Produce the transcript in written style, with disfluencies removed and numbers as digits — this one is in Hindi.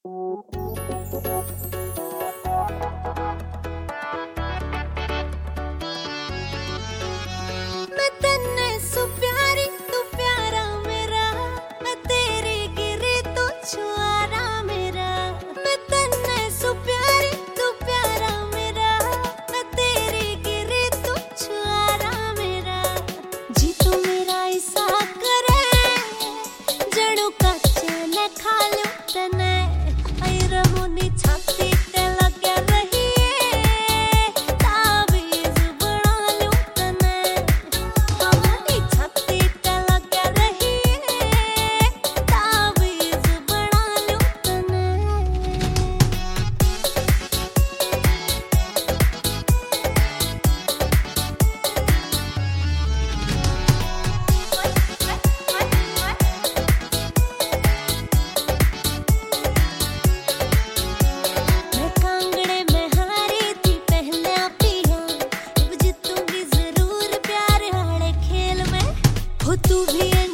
मैं तन्ने सु प्यारी तू प्यारा मेरा, मैं तेरे गिरे तो छुआरा मेरा। मैं तन्ने सु प्यारी तू प्यारा मेरा, मैं तेरे गिरे तो छुआरा मेरा। जी तू मेरा ऐसा करे जड़ों का चैन खा लूं तने, आई रहूं नी छाती ते लगे रहिए, ताबीज बना लूं तने। हमारी छाती ते लगे रहिए, ताबीज बना लूं तने। मैं कांगड़े में हारी थी पहले पिया, अब जीतूंगी जरूर प्यार वाले खेल में। हो तू भी